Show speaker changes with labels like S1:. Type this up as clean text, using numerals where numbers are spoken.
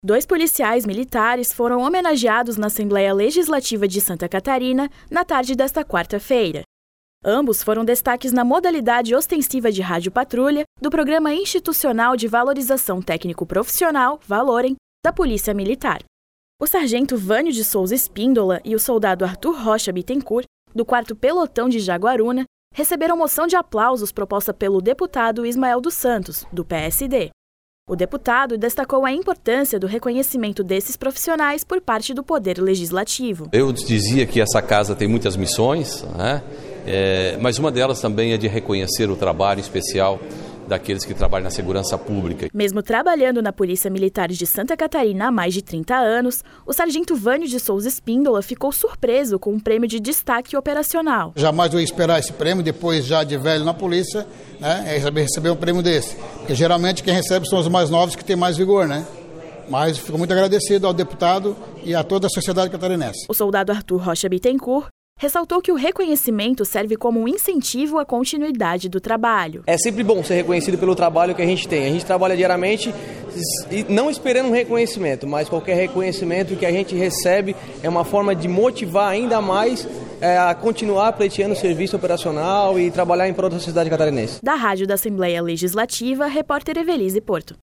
S1: 2 policiais militares foram homenageados na Assembleia Legislativa de Santa Catarina na tarde desta quarta-feira. Ambos foram destaques na modalidade ostensiva de rádio patrulha do Programa Institucional de Valorização Técnico-Profissional, Valorem, da Polícia Militar. O sargento Vânio de Souza Espíndola e o soldado Arthur Rocha Bittencourt, do 4º Pelotão de Jaguaruna, receberam moção de aplausos proposta pelo deputado Ismael dos Santos, do PSD. O deputado destacou a importância do reconhecimento desses profissionais por parte do Poder Legislativo.
S2: Eu dizia que essa casa tem muitas missões, né? Mas uma delas também é de reconhecer o trabalho especial daqueles que trabalham na segurança pública.
S1: Mesmo trabalhando na Polícia Militar de Santa Catarina há mais de 30 anos, o sargento Vânio de Souza Espíndola ficou surpreso com um prêmio de destaque operacional.
S3: Jamais eu ia esperar esse prêmio, depois já de velho na polícia, né, receber um prêmio desse. Porque geralmente quem recebe são os mais novos que têm mais vigor, né? Mas fico muito agradecido ao deputado e a toda a sociedade catarinense.
S1: O soldado Arthur Rocha Bittencourt ressaltou que o reconhecimento serve como um incentivo à continuidade do trabalho.
S4: É sempre bom ser reconhecido pelo trabalho que a gente tem. A gente trabalha diariamente não esperando um reconhecimento, mas qualquer reconhecimento que a gente recebe é uma forma de motivar ainda mais a continuar pleiteando o serviço operacional e trabalhar em prol da sociedade catarinense.
S1: Da Rádio da Assembleia Legislativa, repórter Evelise Porto.